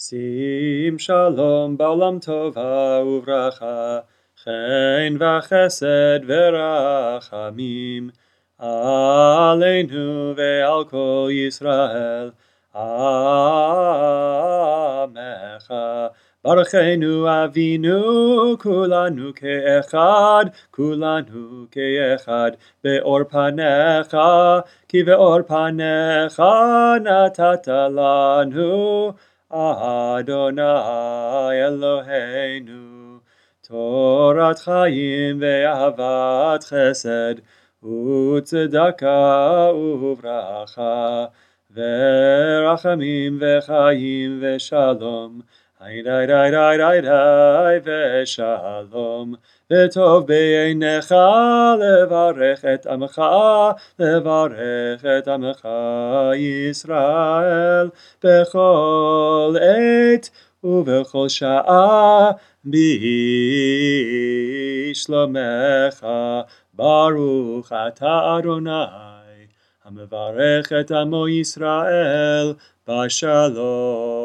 שים שלום בעולם טובה וברכה, חן וחסד ורחמים, עלינו ועל כל ישראל, עמך. ברכנו אבינו כולנו כאחד, כולנו כאחד, באור פניך, כי באור פניך נתת לנו, אדוני אלוהינו. תורת חיים ואהבת חסד וצדקה וברכה, ורחמים וחיים ושלום, ושלום. וטוב בעיניך לברך את עמך, לברך את עמך ישראל, בכל עת ובכל שעה בשלומך. ברוך אתה אדוני המברך את עמו ישראל בשלום.